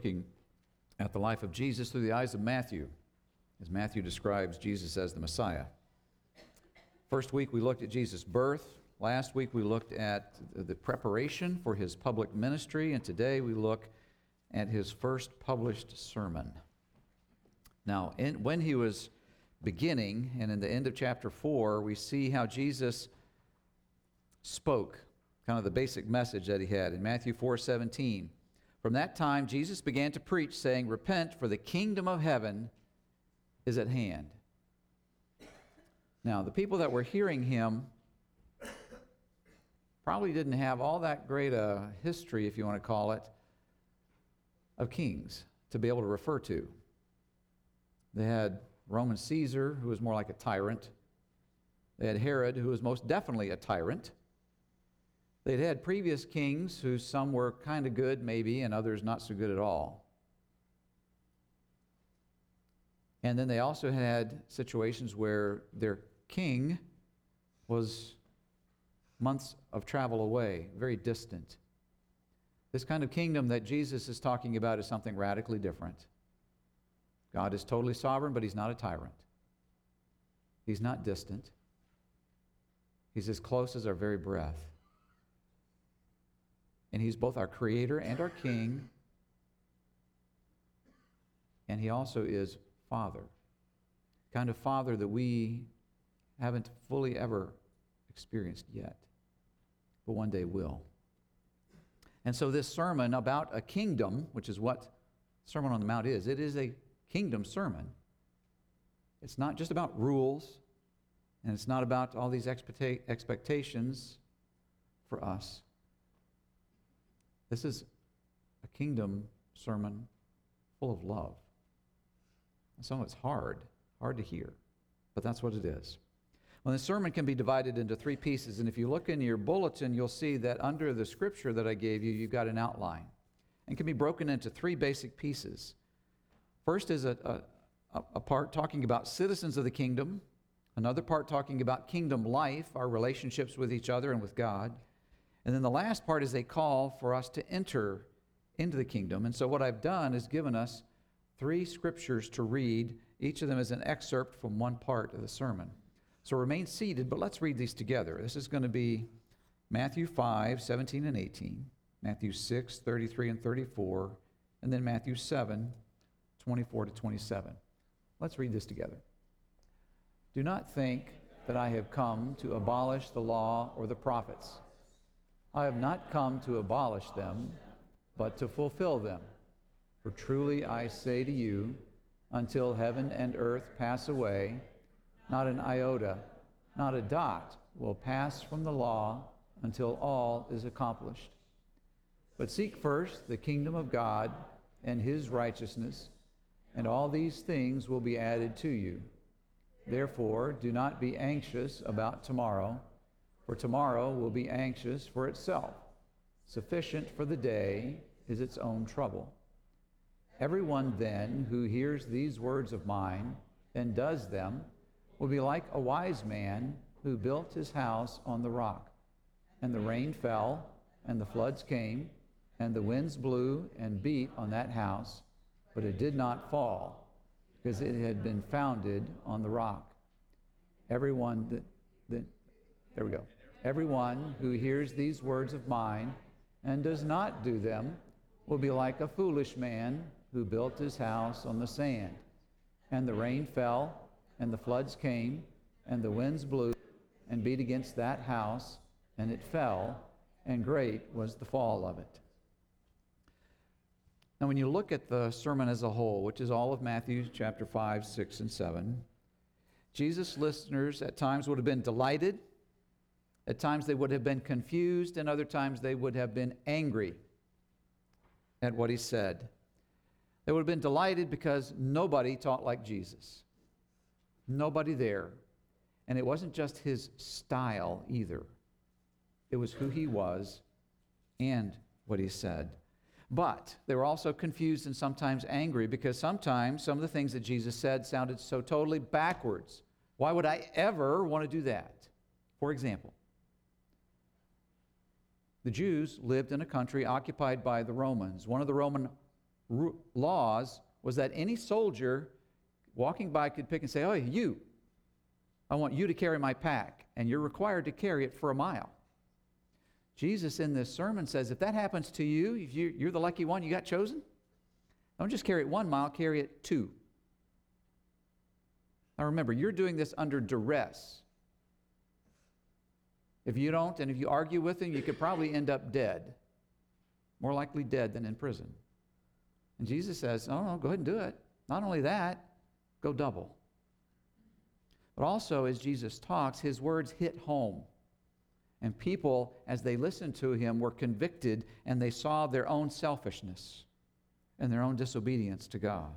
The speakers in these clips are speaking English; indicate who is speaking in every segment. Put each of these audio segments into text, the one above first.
Speaker 1: looking at the life of Jesus through the eyes of Matthew, as Matthew describes Jesus as the Messiah. First week we looked at Jesus' birth. Last week we looked at the preparation for his public ministry, and today we look at his first published sermon. Now, when he was beginning, and in the end of chapter 4, we see how Jesus spoke, kind of the basic message that he had in Matthew 4:17. From that time, Jesus began to preach, saying, "Repent, for the kingdom of heaven is at hand." Now, the people that were hearing him probably didn't have all that great a history, if you want to call it, of kings to be able to refer to. They had Roman Caesar, who was more like a tyrant. They had Herod, who was most definitely a tyrant. They'd had previous kings who some were kind of good, maybe, and others not so good at all. And then they also had situations where their king was months of travel away, very distant. This kind of kingdom that Jesus is talking about is something radically different. God is totally sovereign, but he's not a tyrant. He's not distant. He's as close as our very breath. And he's both our creator and our king. And he also is Father. Kind of Father that we haven't fully ever experienced yet, but one day will. And so this sermon about a kingdom, which is what Sermon on the Mount is, it is a kingdom sermon. It's not just about rules, and it's not about all these expectations for us. This is a kingdom sermon full of love. And some of it's hard to hear, but that's what it is. Well, the sermon can be divided into three pieces, and if you look in your bulletin, you'll see that under the scripture that I gave you, you've got an outline. And can be broken into three basic pieces. First is a part talking about citizens of the kingdom, another part talking about kingdom life, our relationships with each other and with God, and then the last part is a call for us to enter into the kingdom. And so what I've done is given us three scriptures to read. Each of them is an excerpt from one part of the sermon. So remain seated, but let's read these together. This is going to be Matthew 5:17 and 18, Matthew 6:33 and 34, and then Matthew 7:24 to 27. Let's read this together. "Do not think that I have come to abolish the law or the prophets. I have not come to abolish them, but to fulfill them. For truly I say to you, until heaven and earth pass away, not an iota, not a dot will pass from the law until all is accomplished. But seek first the kingdom of God and his righteousness, and all these things will be added to you. Therefore, do not be anxious about tomorrow, for tomorrow will be anxious for itself. Sufficient for the day is its own trouble. Everyone then who hears these words of mine and does them will be like a wise man who built his house on the rock. And the rain fell, and the floods came, and the winds blew and beat on that house, but it did not fall, because it had been founded on the rock. Everyone who hears these words of mine and does not do them will be like a foolish man who built his house on the sand. And the rain fell, and the floods came, and the winds blew and beat against that house, and it fell, and great was the fall of it." Now, when you look at the sermon as a whole, which is all of Matthew chapter 5, 6, and 7, Jesus' listeners at times would have been delighted, at times they would have been confused, and other times they would have been angry at what he said. They would have been delighted because nobody taught like Jesus. Nobody there. And it wasn't just his style either. It was who he was and what he said. But they were also confused and sometimes angry because sometimes some of the things that Jesus said sounded so totally backwards. Why would I ever want to do that? For example, the Jews lived in a country occupied by the Romans. One of the Roman laws was that any soldier walking by could pick and say, "Oh, you, I want you to carry my pack," and you're required to carry it for a mile. Jesus in this sermon says, if that happens to you, if you're the lucky one, you got chosen, don't just carry it 1 mile, carry it 2. Now remember, you're doing this under duress. If you don't, and if you argue with him, you could probably end up dead. More likely dead than in prison. And Jesus says, no, go ahead and do it. Not only that, go double. But also, as Jesus talks, his words hit home. And people, as they listened to him, were convicted, and they saw their own selfishness and their own disobedience to God.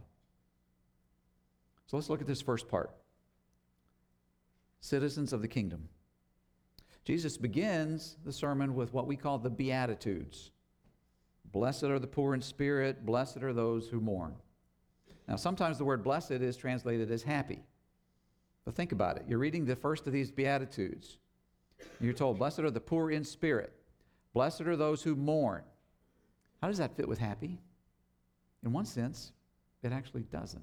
Speaker 1: So let's look at this first part. Citizens of the kingdom. Jesus begins the sermon with what we call the Beatitudes. Blessed are the poor in spirit, blessed are those who mourn. Now, sometimes the word blessed is translated as happy. But think about it. You're reading the first of these Beatitudes. You're told, blessed are the poor in spirit. Blessed are those who mourn. How does that fit with happy? In one sense, it actually doesn't.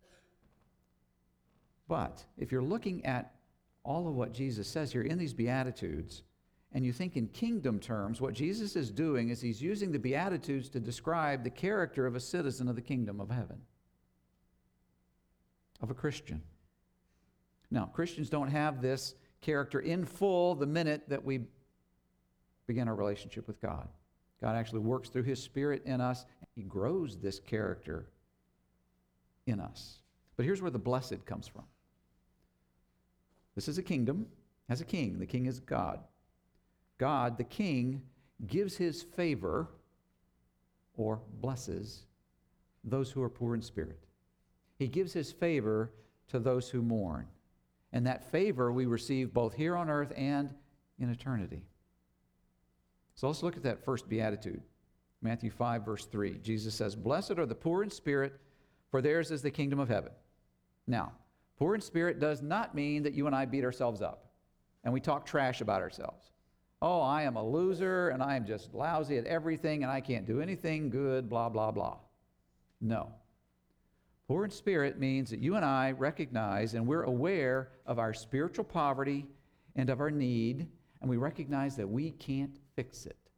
Speaker 1: But if you're looking at all of what Jesus says here in these Beatitudes, and you think in kingdom terms, what Jesus is doing is he's using the Beatitudes to describe the character of a citizen of the kingdom of heaven, of a Christian. Now, Christians don't have this character in full the minute that we begin our relationship with God. God actually works through his Spirit in us, and he grows this character in us. But here's where the blessed comes from. This is a kingdom, has a king. The king is God. God, the king, gives his favor or blesses those who are poor in spirit. He gives his favor to those who mourn. And that favor we receive both here on earth and in eternity. So let's look at that first beatitude. Matthew 5, verse 3. Jesus says, blessed are the poor in spirit, for theirs is the kingdom of heaven. Now, poor in spirit does not mean that you and I beat ourselves up and we talk trash about ourselves. Oh, I am a loser and I am just lousy at everything and I can't do anything good, blah, blah, blah. No. Poor in spirit means that you and I recognize and we're aware of our spiritual poverty and of our need, and we recognize that we can't fix it.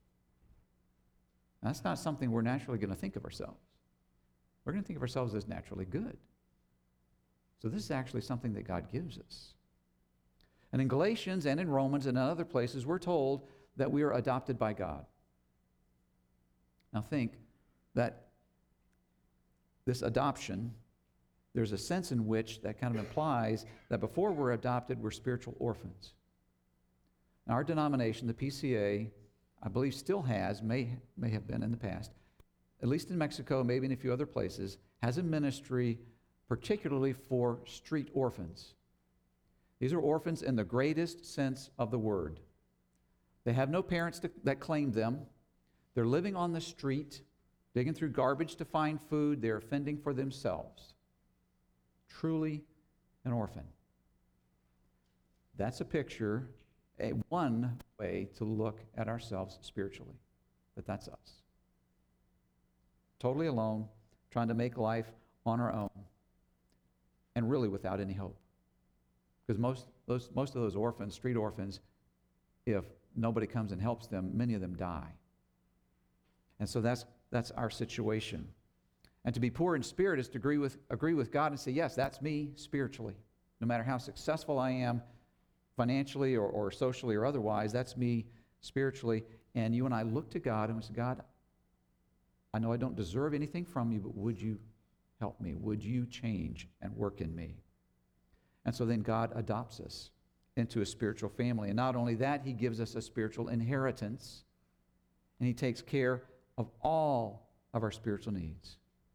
Speaker 1: That's not something we're naturally going to think of ourselves. We're going to think of ourselves as naturally good. So this is actually something that God gives us. And in Galatians and in Romans and in other places, we're told that we are adopted by God. Now think that this adoption, there's a sense in which that kind of implies that before we're adopted, we're spiritual orphans. Now, our denomination, the PCA, I believe still has, may have been in the past, at least in Mexico, maybe in a few other places, has a ministry particularly for street orphans. These are orphans in the greatest sense of the word. They have no parents that claim them. They're living on the street, digging through garbage to find food. They're fending for themselves. Truly an orphan. That's a picture, one way to look at ourselves spiritually. But that's us. Totally alone, trying to make life on our own, and really without any hope. Because most of those orphans, street orphans, if nobody comes and helps them, many of them die. And so that's our situation. And to be poor in spirit is to agree with God and say, yes, that's me spiritually. No matter how successful I am financially or socially or otherwise, that's me spiritually. And you and I look to God and we say, God, I know I don't deserve anything from you, but would you help me? Would you change and work in me? And so then God adopts us into a spiritual family. And not only that, he gives us a spiritual inheritance, and he takes care of all of our spiritual needs.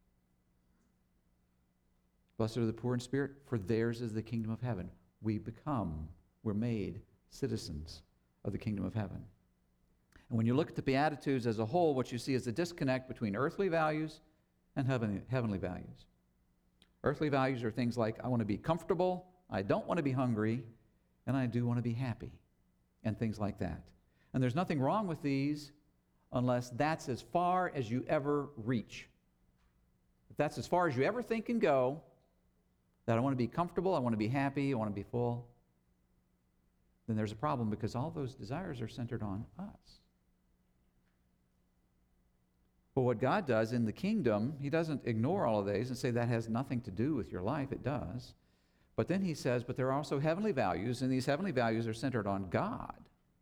Speaker 1: Blessed are the poor in spirit, for theirs is the kingdom of heaven. We're made citizens of the kingdom of heaven. And when you look at the Beatitudes as a whole, what you see is the disconnect between earthly values and heavenly values. Earthly values are things like, I want to be comfortable, I don't want to be hungry, and I do want to be happy, and things like that. And there's nothing wrong with these unless that's as far as you ever reach. if that's as far as you ever think can go, that I want to be comfortable, I want to be happy, I want to be full, then there's a problem because all those desires are centered on us. But what God does in the kingdom, he doesn't ignore all of these and say that has nothing to do with your life. It does. But then he says, but there are also heavenly values, and these heavenly values are centered on God.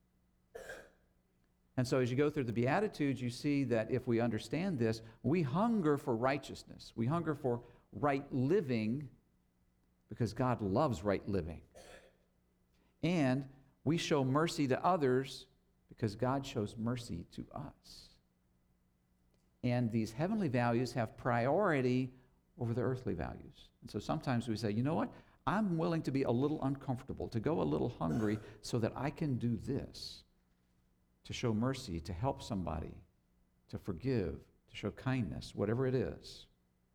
Speaker 1: And so as you go through the Beatitudes, you see that if we understand this, we hunger for righteousness. We hunger for right living because God loves right living. And we show mercy to others because God shows mercy to us. And these heavenly values have priority over the earthly values. And so sometimes we say, you know what? I'm willing to be a little uncomfortable, to go a little hungry so that I can do this, to show mercy, to help somebody, to forgive, to show kindness, whatever it is.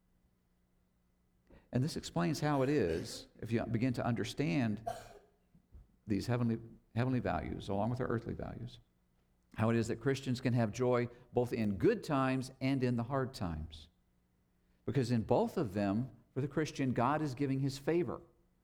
Speaker 1: And this explains how it is, if you begin to understand these heavenly values along with our earthly values, how it is that Christians can have joy both in good times and in the hard times. Because in both of them, for the Christian, God is giving his favor.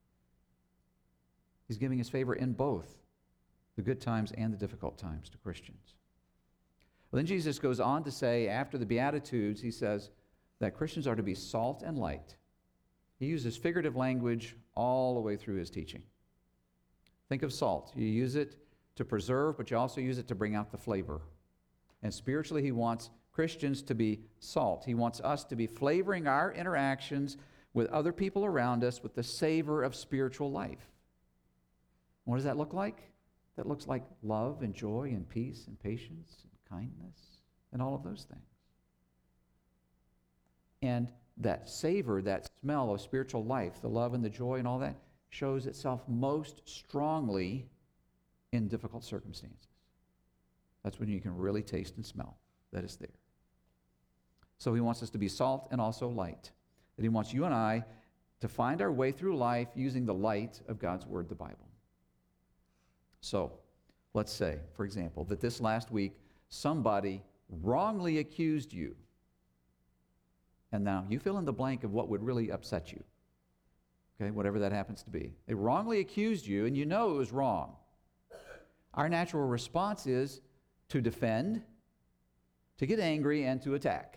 Speaker 1: He's giving his favor in both the good times and the difficult times to Christians. Well, then Jesus goes on to say, after the Beatitudes, he says that Christians are to be salt and light. He uses figurative language all the way through his teaching. Think of salt. You use it to preserve, but you also use it to bring out the flavor. And spiritually, he wants Christians to be salt. He wants us to be flavoring our interactions with other people around us with the savor of spiritual life. What does that look like? That looks like love and joy and peace and patience and kindness and all of those things. And that savor, that smell of spiritual life, the love and the joy and all that, shows itself most strongly in difficult circumstances. That's when you can really taste and smell that it's there. So he wants us to be salt and also light. That he wants you and I to find our way through life using the light of God's Word, the Bible. So, let's say, for example, that this last week somebody wrongly accused you. And now you fill in the blank of what would really upset you. Okay, whatever that happens to be. They wrongly accused you and you know it was wrong. Our natural response is to defend, to get angry, and to attack.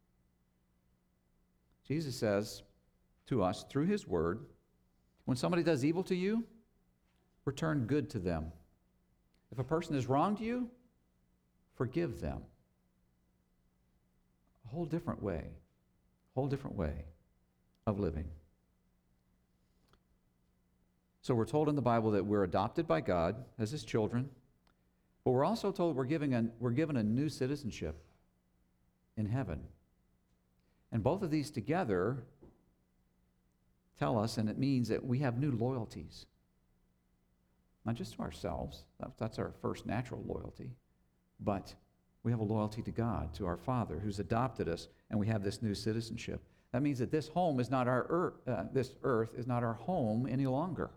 Speaker 1: Jesus says to us through his word, when somebody does evil to you, return good to them. If a person has wronged you, forgive them. A whole different way of living. So we're told in the Bible that we're adopted by God as his children, but we're also told we're given a new citizenship in heaven. And both of these together tell us, and it means that we have new loyalties. Not just to ourselves, that's our first natural loyalty, but we have a loyalty to God, to our Father who's adopted us, and we have this new citizenship. That means that this home is not this earth is not our home any longer.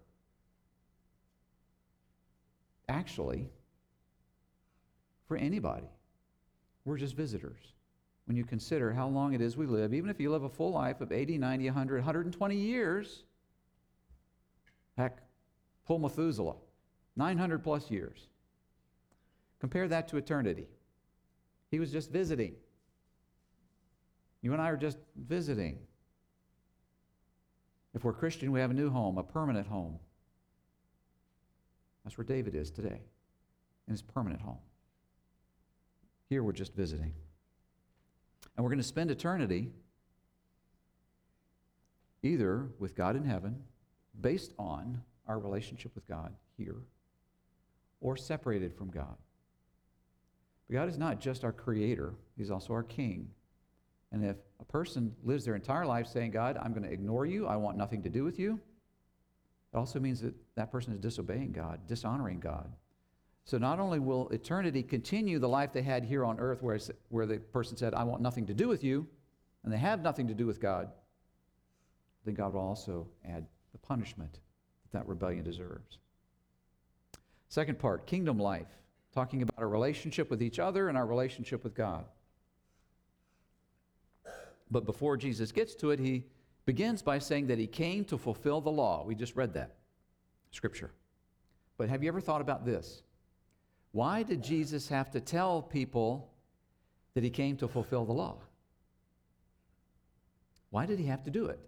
Speaker 1: Actually, for anybody, we're just visitors. When you consider how long it is we live, even if you live a full life of 80, 90, 100, 120 years, heck, pull Methuselah, 900 plus years. Compare that to eternity. He was just visiting. You and I are just visiting. If we're Christian, we have a new home, a permanent home. That's where David is today, in his permanent home. Here we're just visiting. And we're going to spend eternity either with God in heaven, based on our relationship with God here, or separated from God. But God is not just our creator, he's also our king. And if a person lives their entire life saying, God, I'm going to ignore you, I want nothing to do with you, it also means that that person is disobeying God, dishonoring God. So not only will eternity continue the life they had here on earth where the person said, I want nothing to do with you, and they have nothing to do with God, then God will also add the punishment that rebellion deserves. Second part, kingdom life, talking about our relationship with each other and our relationship with God. But before Jesus gets to it, he begins by saying that he came to fulfill the law. We just read that scripture. But have you ever thought about this? Why did Jesus have to tell people that he came to fulfill the law? Why did he have to do it?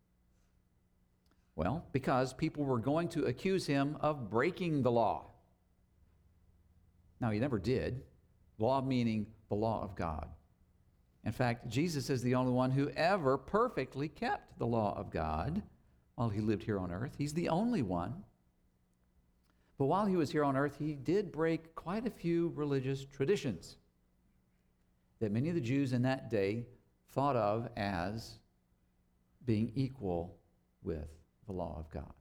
Speaker 1: Well, because people were going to accuse him of breaking the law. Now, he never did. Law meaning the law of God. In fact, Jesus is the only one who ever perfectly kept the law of God while he lived here on earth. He's the only one. But while he was here on earth, he did break quite a few religious traditions that many of the Jews in that day thought of as being equal with the law of God.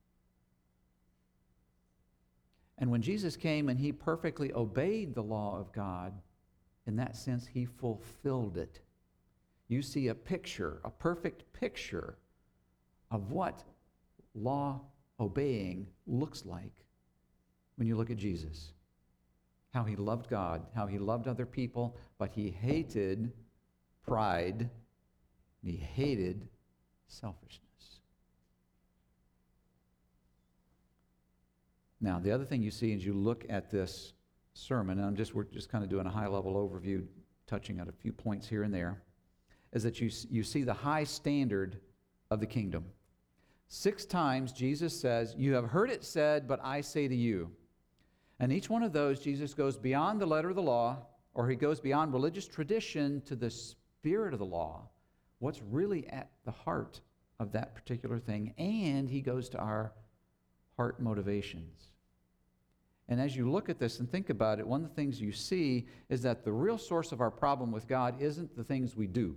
Speaker 1: And when Jesus came and he perfectly obeyed the law of God, in that sense, he fulfilled it. You see a picture, a perfect picture of what law obeying looks like when you look at Jesus. How he loved God, how he loved other people, but he hated pride, and he hated selfishness. Now, the other thing you see as you look at this sermon, and we're just kind of doing a high-level overview, touching on a few points here and there, is that you see the high standard of the kingdom. 6 times Jesus says, "You have heard it said, but I say to you." And each one of those, Jesus goes beyond the letter of the law, or he goes beyond religious tradition to the spirit of the law, what's really at the heart of that particular thing, and he goes to our heart motivations. And as you look at this and think about it, one of the things you see is that the real source of our problem with God isn't the things we do.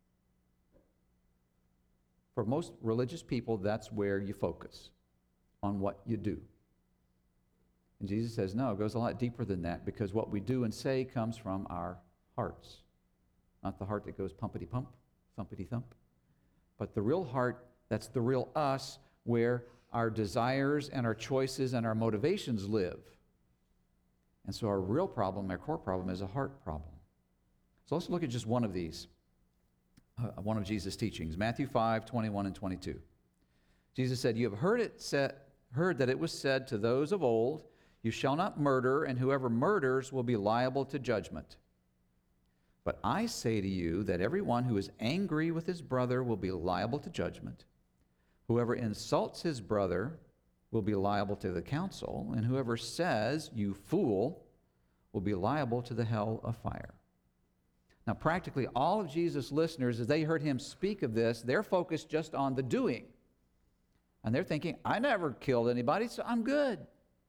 Speaker 1: For most religious people, that's where you focus, on what you do. And Jesus says, no, it goes a lot deeper than that, because what we do and say comes from our hearts. Not the heart that goes pumpity-pump, thumpity-thump, but the real heart, that's the real us, where our desires and our choices and our motivations live. And so our real problem, our core problem, is a heart problem. So let's look at just one of these, one of Jesus' teachings, Matthew 5, 21 and 22. Jesus said, "You have heard that it was said to those of old, 'You shall not murder, and whoever murders will be liable to judgment.' But I say to you that everyone who is angry with his brother will be liable to judgment. Whoever insults his brother will be liable to the council, and whoever says, 'You fool,' will be liable to the hell of fire." Now, practically all of Jesus' listeners, as they heard him speak of this, they're focused just on the doing. And they're thinking, I never killed anybody, so I'm good.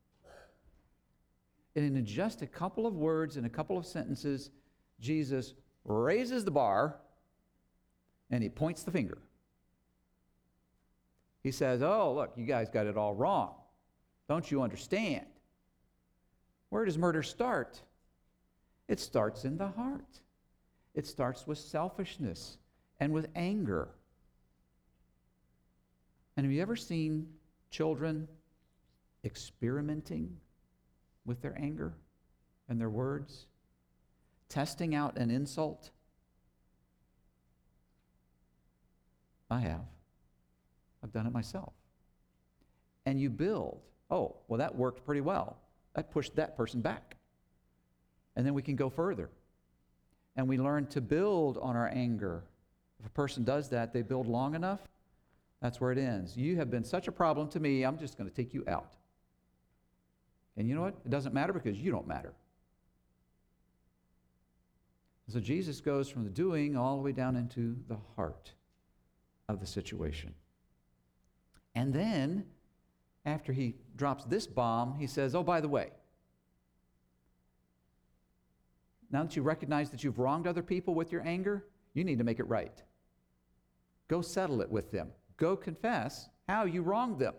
Speaker 1: And in just a couple of words, in a couple of sentences, Jesus raises the bar and he points the finger. He says, oh, look, you guys got it all wrong. Don't you understand? Where does murder start? It starts in the heart. It starts with selfishness and with anger. And have you ever seen children experimenting with their anger and their words? Testing out an insult? I have. I've done it myself. And you build. Oh, well, that worked pretty well. That pushed that person back. And then we can go further. And we learn to build on our anger. If a person does that, they build long enough, that's where it ends. You have been such a problem to me, I'm just going to take you out. And you know what? It doesn't matter because you don't matter. So Jesus goes from the doing all the way down into the heart of the situation. And then, after he drops this bomb, he says, oh, by the way, now that you recognize that you've wronged other people with your anger, you need to make it right. Go settle it with them. Go confess how you wronged them.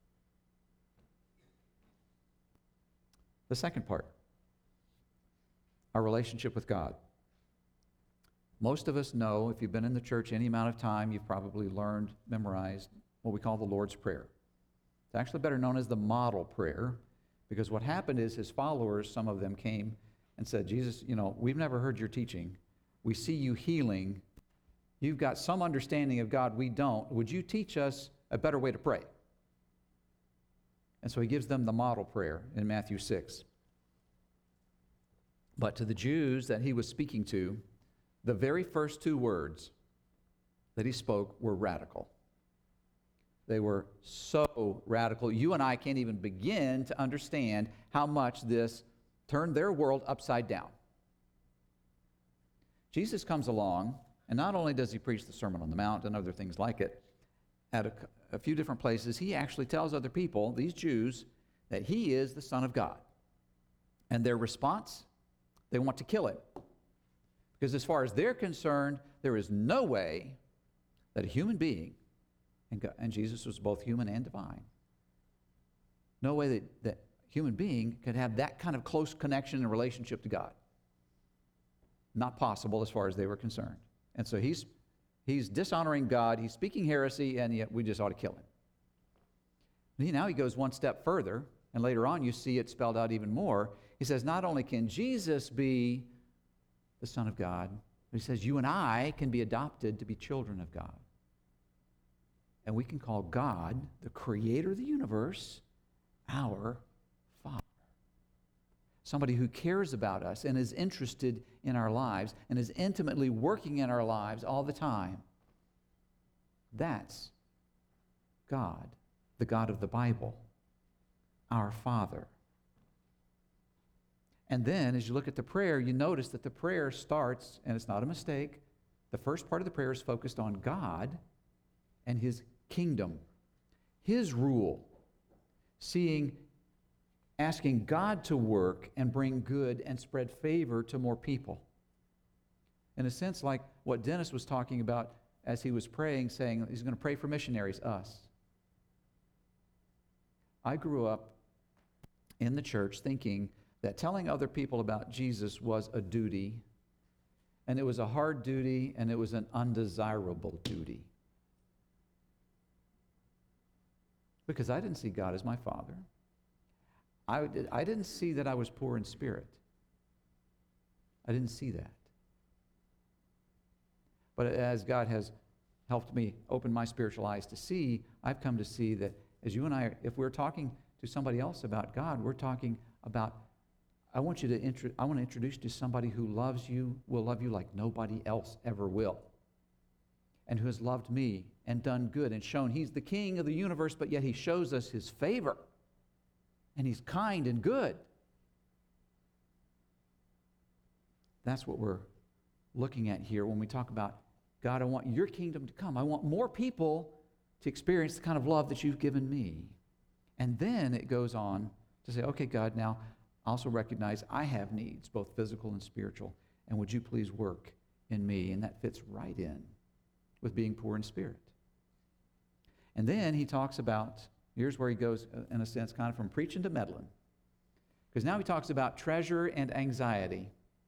Speaker 1: The second part, our relationship with God. Most of us know, if you've been in the church any amount of time, you've probably learned, memorized what we call the Lord's Prayer. It's actually better known as the model prayer, because what happened is his followers, some of them came and said, Jesus, we've never heard your teaching. We see you healing, You've got some understanding of God we don't. Would you teach us a better way to pray? And so he gives them the model prayer in Matthew 6. But to the Jews that he was speaking to, the very first two words that he spoke were radical. They were so radical, you and I can't even begin to understand how much this turned their world upside down. Jesus comes along, and not only does he preach the Sermon on the Mount and other things like it, at a few different places, he actually tells other people, these Jews, that he is the Son of God. And their response, they want to kill him. Because as far as they're concerned, there is no way that a human being, and Jesus was both human and divine, no way that human being could have that kind of close connection and relationship to God. Not possible as far as they were concerned. And so he's dishonoring God, he's speaking heresy, and yet we just ought to kill him. And now he goes one step further, and later on you see it spelled out even more. He says not only can Jesus be the Son of God, but he says you and I can be adopted to be children of God. And we can call God, the creator of the universe, our Father. Somebody who cares about us and is interested in our lives and is intimately working in our lives all the time. That's God, the God of the Bible, our Father. And then as you look at the prayer, you notice that the prayer starts, and it's not a mistake, the first part of the prayer is focused on God and his kingdom, his rule, asking God to work and bring good and spread favor to more people. In a sense, like what Dennis was talking about as he was praying, saying he's going to pray for missionaries, us. I grew up in the church thinking that telling other people about Jesus was a duty, and it was a hard duty, and it was an undesirable duty. Because I didn't see God as my Father. I didn't see that I was poor in spirit. I didn't see that. But as God has helped me open my spiritual eyes to see, I've come to see that as you and I, if we're talking to somebody else about God, we're talking about, I want to introduce you to somebody who loves you, will love you like nobody else ever will, and who has loved me and done good and shown he's the king of the universe, but yet he shows us his favor. And he's kind and good. That's what we're looking at here when we talk about, God, I want your kingdom to come. I want more people to experience the kind of love that you've given me. And then it goes on to say, okay, God, now I also recognize I have needs, both physical and spiritual, and would you please work in me? And that fits right in with being poor in spirit. And then he talks about, here's where he goes, in a sense, kind of from preaching to meddling. Because now he talks about treasure and anxiety.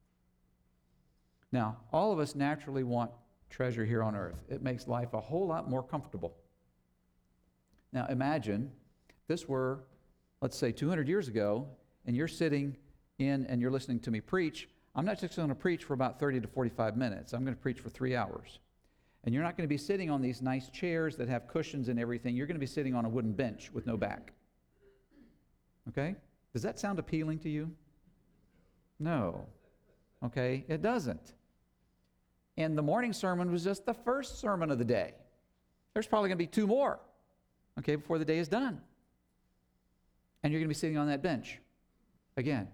Speaker 1: Now, all of us naturally want treasure here on earth. It makes life a whole lot more comfortable. Now, imagine this were, let's say, 200 years ago, and you're sitting in and you're listening to me preach. I'm not just going to preach for about 30 to 45 minutes. I'm going to preach for 3 hours. And you're not going to be sitting on these nice chairs that have cushions and everything. You're going to be sitting on a wooden bench with no back. Okay? Does that sound appealing to you? No. Okay? It doesn't. And the morning sermon was just the first sermon of the day. There's probably going to be 2 more, okay, before the day is done. And you're going to be sitting on that bench again.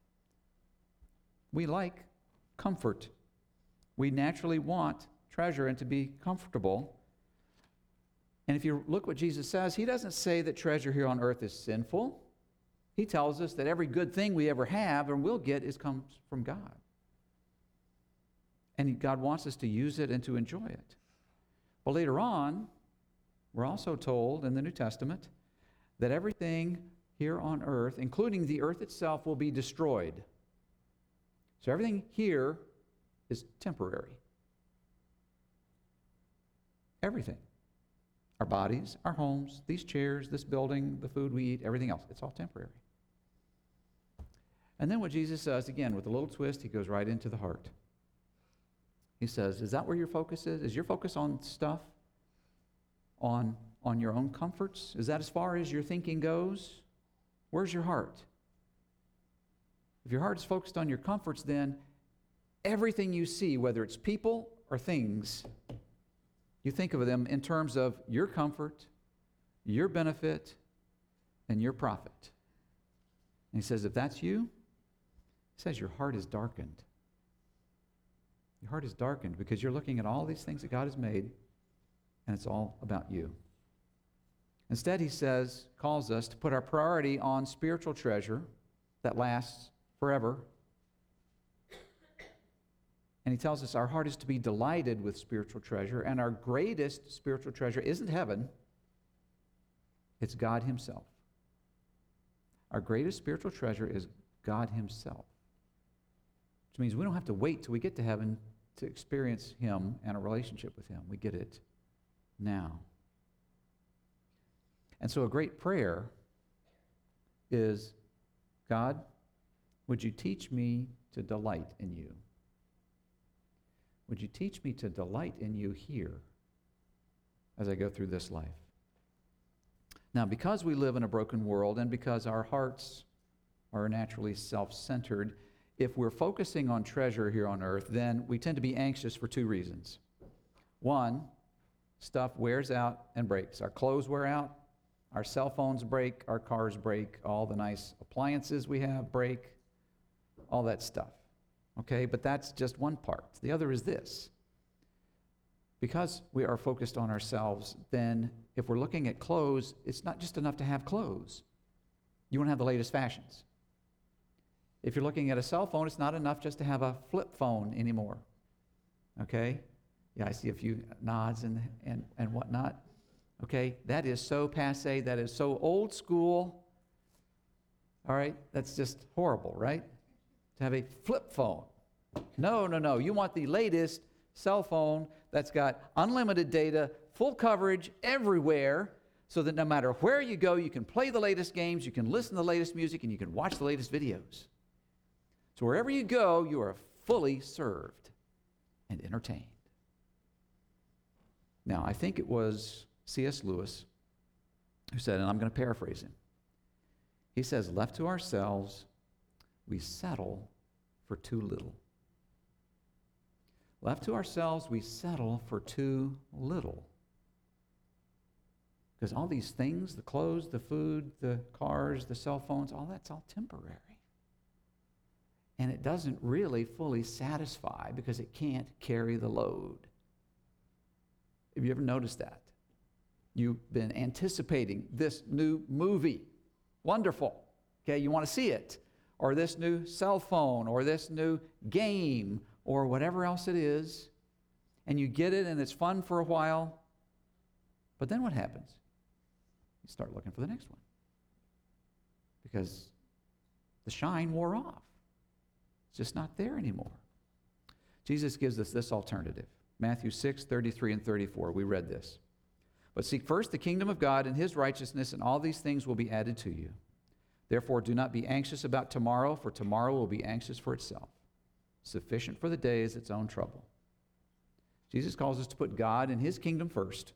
Speaker 1: We like comfort. We naturally want treasure and to be comfortable. And if you look what Jesus says, he doesn't say that treasure here on earth is sinful. He tells us that every good thing we ever have and will get comes from God. And God wants us to use it and to enjoy it. But later on, we're also told in the New Testament that everything here on earth, including the earth itself, will be destroyed. So everything here is temporary. Everything. Our bodies, our homes, these chairs, this building, the food we eat, everything else. It's all temporary. And then what Jesus says, again, with a little twist, he goes right into the heart. He says, is that where your focus is? Is your focus on stuff? On your own comforts? Is that as far as your thinking goes? Where's your heart? If your heart is focused on your comforts, then everything you see, whether it's people or things, you think of them in terms of your comfort, your benefit, and your profit. And he says, if that's you, he says your heart is darkened. Your heart is darkened because you're looking at all these things that God has made, and it's all about you. Instead, he says, calls us to put our priority on spiritual treasure that lasts forever. And he tells us our heart is to be delighted with spiritual treasure, and our greatest spiritual treasure isn't heaven, it's God himself. Our greatest spiritual treasure is God himself, which means we don't have to wait till we get to heaven to experience him and a relationship with him. We get it now. And so a great prayer is, God, would you teach me to delight in you? Would you teach me to delight in you here as I go through this life? Now, because we live in a broken world and because our hearts are naturally self-centered, if we're focusing on treasure here on earth, then we tend to be anxious for two reasons. One, stuff wears out and breaks. Our clothes wear out, our cell phones break, our cars break, all the nice appliances we have break, all that stuff. Okay, but that's just one part. The other is this. Because we are focused on ourselves, then if we're looking at clothes, it's not just enough to have clothes. You want to have the latest fashions. If you're looking at a cell phone, it's not enough just to have a flip phone anymore. Okay? Yeah, I see a few nods and whatnot. Okay? That is so passé. That is so old school. All right? That's just horrible, right? To have a flip phone. No. You want the latest cell phone that's got unlimited data, full coverage everywhere, so that no matter where you go, you can play the latest games, you can listen to the latest music, and you can watch the latest videos. So wherever you go, you are fully served and entertained. Now, I think it was C.S. Lewis who said, and I'm going to paraphrase him. He says, left to ourselves, we settle for too little. Left to ourselves, we settle for too little. Because all these things, the clothes, the food, the cars, the cell phones, all that's all temporary. And it doesn't really fully satisfy because it can't carry the load. Have you ever noticed that? You've been anticipating this new movie. Wonderful. Okay, you want to see it. Or this new cell phone, or this new game, or whatever else it is. And you get it and it's fun for a while. But then what happens? You start looking for the next one. Because the shine wore off. It's just not there anymore. Jesus gives us this alternative. Matthew 6:33 and 34. We read this. But seek first the kingdom of God and his righteousness, and all these things will be added to you. Therefore, do not be anxious about tomorrow, for tomorrow will be anxious for itself. Sufficient for the day is its own trouble. Jesus calls us to put God and his kingdom first.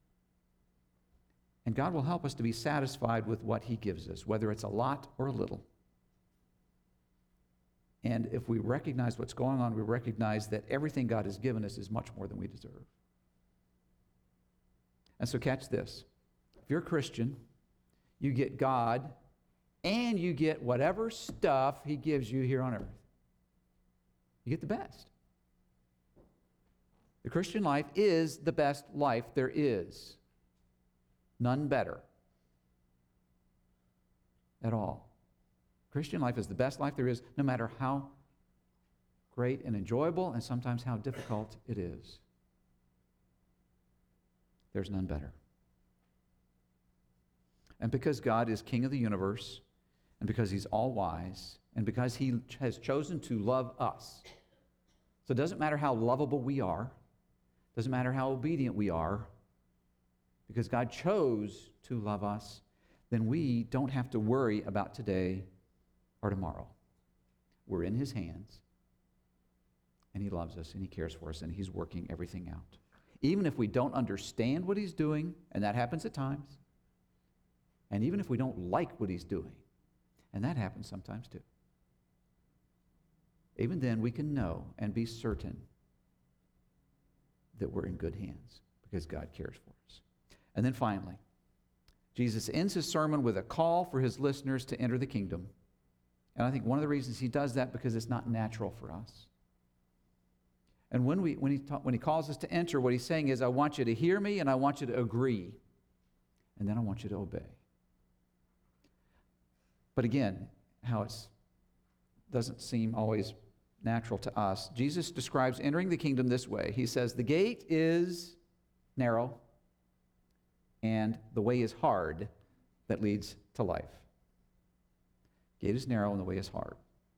Speaker 1: And God will help us to be satisfied with what he gives us, whether it's a lot or a little. And if we recognize what's going on, we recognize that everything God has given us is much more than we deserve. And so catch this. If you're a Christian, you get God and you get whatever stuff he gives you here on earth. You get the best. The Christian life is the best life there is. None better at all. Christian life is the best life there is, no matter how great and enjoyable and sometimes how difficult it is. There's none better. And because God is King of the universe, and because he's all-wise, and because he has chosen to love us. So it doesn't matter how lovable we are, doesn't matter how obedient we are, because God chose to love us, then we don't have to worry about today or tomorrow. We're in his hands, and he loves us, and he cares for us, and he's working everything out. Even if we don't understand what he's doing, and that happens at times, and even if we don't like what he's doing, and that happens sometimes too, even then we can know and be certain that we're in good hands because God cares for us. And then finally, Jesus ends his sermon with a call for his listeners to enter the kingdom. And I think one of the reasons he does that because it's not natural for us. And when he calls us to enter, what he's saying is, I want you to hear me and I want you to agree. And then I want you to obey. But again, how it doesn't seem always natural to us. Jesus describes entering the kingdom this way. He says, the gate is narrow and the way is hard that leads to life. The gate is narrow and the way is hard.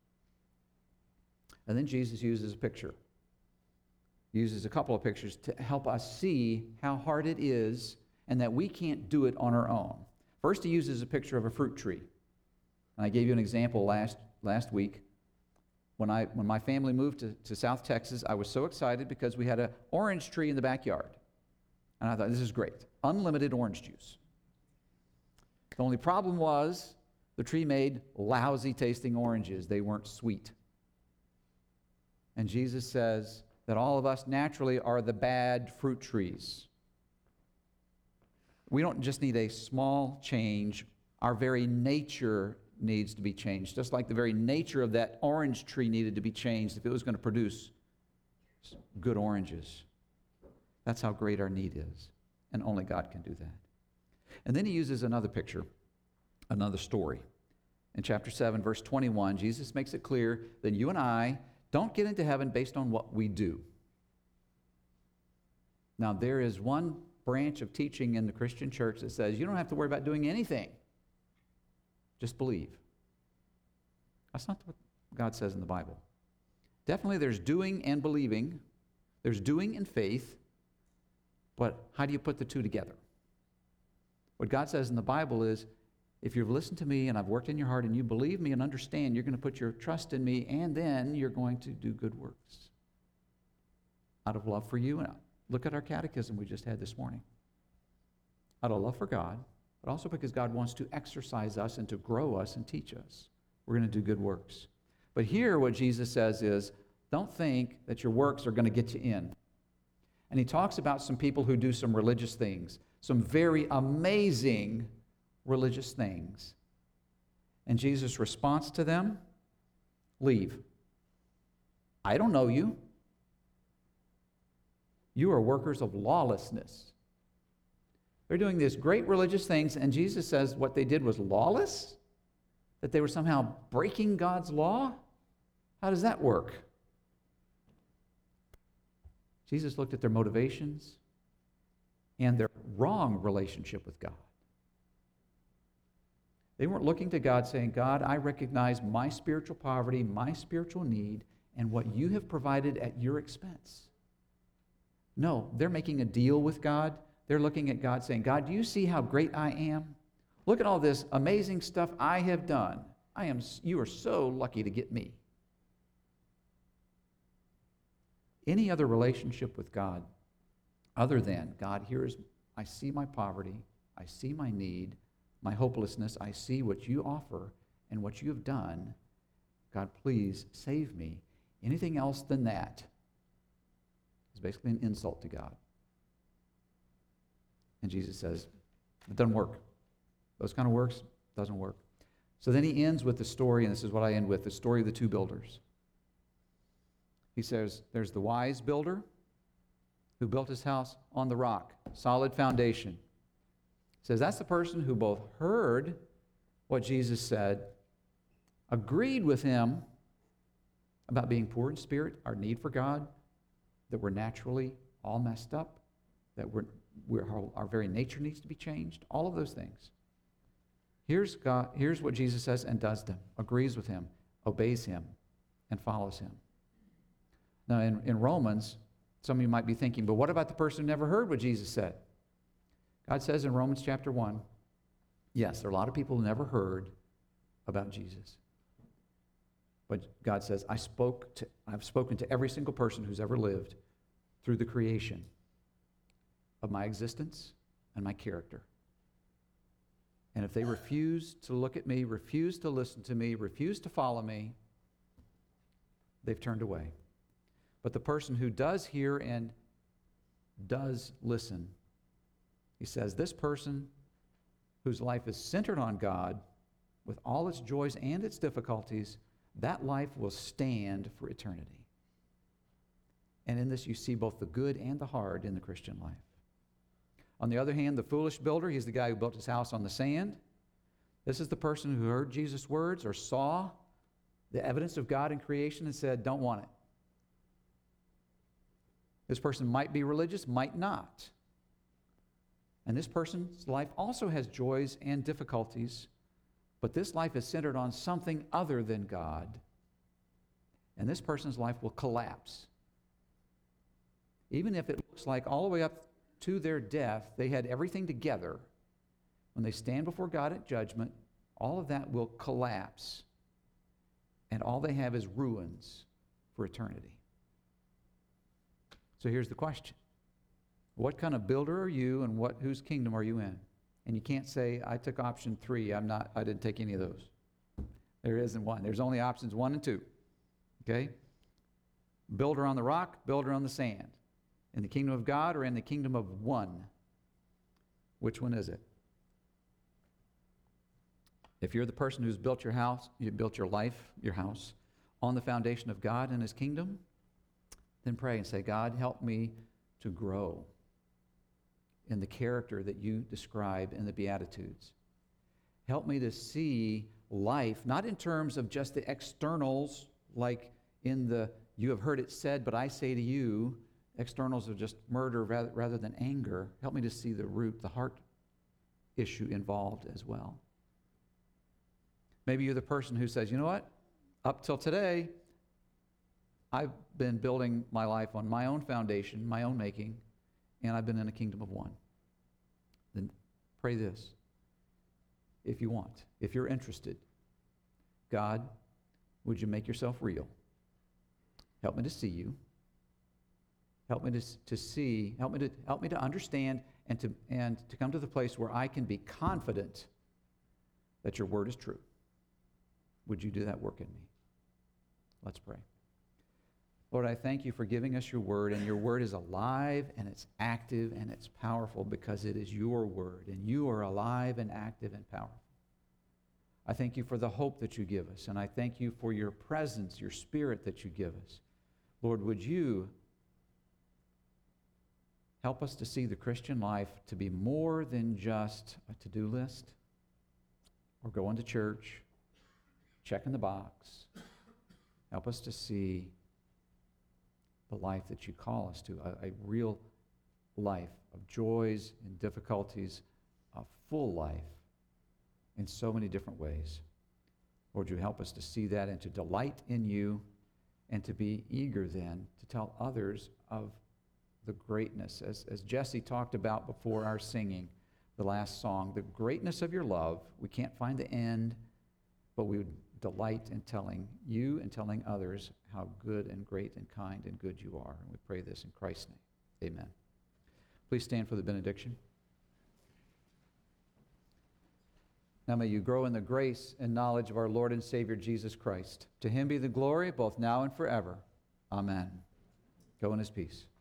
Speaker 1: And then Jesus uses a picture. He uses a couple of pictures to help us see how hard it is and that we can't do it on our own. First, he uses a picture of a fruit tree. And I gave you an example last week. When my family moved to South Texas, I was so excited because we had an orange tree in the backyard. And I thought, this is great. Unlimited orange juice. The only problem was the tree made lousy tasting oranges. They weren't sweet. And Jesus says that all of us naturally are the bad fruit trees. We don't just need a small change. Our very nature needs to be changed, just like the very nature of that orange tree needed to be changed if it was going to produce good oranges. That's how great our need is, and only God can do that. And then he uses another picture, another story. In chapter 7, verse 21, Jesus makes it clear that you and I don't get into heaven based on what we do. Now, there is one branch of teaching in the Christian church that says you don't have to worry about doing anything. Just believe. That's not what God says in the Bible. Definitely there's doing and believing. There's doing and faith. But how do you put the two together? What God says in the Bible is, if you've listened to me and I've worked in your heart and you believe me and understand, you're going to put your trust in me, and then you're going to do good works out of love for you. And look at our catechism we just had this morning. Out of love for God, but also because God wants to exercise us and to grow us and teach us. We're going to do good works. But here what Jesus says is, don't think that your works are going to get you in. And he talks about some people who do some religious things, some very amazing religious things. And Jesus' response to them, leave. I don't know you. You are workers of lawlessness. They're doing these great religious things, and Jesus says what they did was lawless? That they were somehow breaking God's law? How does that work? Jesus looked at their motivations and their wrong relationship with God. They weren't looking to God saying, God, I recognize my spiritual poverty, my spiritual need, and what you have provided at your expense. No, they're making a deal with God. They're looking at God saying, God, do you see how great I am? Look at all this amazing stuff I have done. You are so lucky to get me. Any other relationship with God other than, God, I see my poverty, I see my need, my hopelessness, I see what you offer and what you have done. God, please save me. Anything else than that is basically an insult to God. And Jesus says, it doesn't work. Those kind of works, doesn't work. So then he ends with the story, and this is what I end with, the story of the two builders. He says, there's the wise builder who built his house on the rock, solid foundation. He says that's the person who both heard what Jesus said, agreed with him about being poor in spirit, our need for God, that we're naturally all messed up, that our very nature needs to be changed, all of those things. Here's what Jesus says and does them, agrees with him, obeys him, and follows him. Now in Romans, some of you might be thinking, but what about the person who never heard what Jesus said? God says in Romans chapter 1, yes, there are a lot of people who never heard about Jesus. But God says, I've spoken to every single person who's ever lived through the creation of my existence and my character. And if they refuse to look at me, refuse to listen to me, refuse to follow me, they've turned away. But the person who does hear and does listen, he says, this person whose life is centered on God, with all its joys and its difficulties, that life will stand for eternity. And in this you see both the good and the hard in the Christian life. On the other hand, the foolish builder, he's the guy who built his house on the sand. This is the person who heard Jesus' words or saw the evidence of God in creation and said, don't want it. This person might be religious, might not. And this person's life also has joys and difficulties, but this life is centered on something other than God. And this person's life will collapse. Even if it looks like all the way up to their death, they had everything together. When they stand before God at judgment, all of that will collapse. And all they have is ruins for eternity. So here's the question. What kind of builder are you, and whose kingdom are you in? And you can't say, I took option 3. I didn't take any of those. There isn't one. There's only options 1 and 2. Okay? Builder on the rock, builder on the sand. In the kingdom of God or in the kingdom of one? Which one is it? If you're the person who's built your house, you built your life, your house, on the foundation of God and His kingdom, then pray and say, God, help me to grow in the character that you describe in the Beatitudes. Help me to see life, not in terms of just the externals, like in the, you have heard it said, but I say to you, externals of just murder rather than anger. Help me to see the root, the heart issue involved as well. Maybe you're the person who says, you know what? Up till today, I've been building my life on my own foundation, my own making, and I've been in a kingdom of one. Then pray this, if you want, if you're interested. God, would you make yourself real? Help me to see you. Help me to see, help me to understand and to come to the place where I can be confident that your word is true. Would you do that work in me? Let's pray. Lord, I thank you for giving us your word, and your word is alive, and it's active, and it's powerful because it is your word, and you are alive and active and powerful. I thank you for the hope that you give us, and I thank you for your presence, your spirit that you give us. Lord, would you help us to see the Christian life to be more than just a to-do list or going to church, checking the box. Help us to see the life that you call us to, a real life of joys and difficulties, a full life in so many different ways. Lord, you help us to see that and to delight in you and to be eager then to tell others of the greatness, as Jesse talked about before our singing the last song, the greatness of your love. We can't find the end, but we would delight in telling you and telling others how good and great and kind and good you are. And we pray this in Christ's name. Amen. Please stand for the benediction. Now may you grow in the grace and knowledge of our Lord and Savior Jesus Christ. To him be the glory both now and forever. Amen. Go in his peace.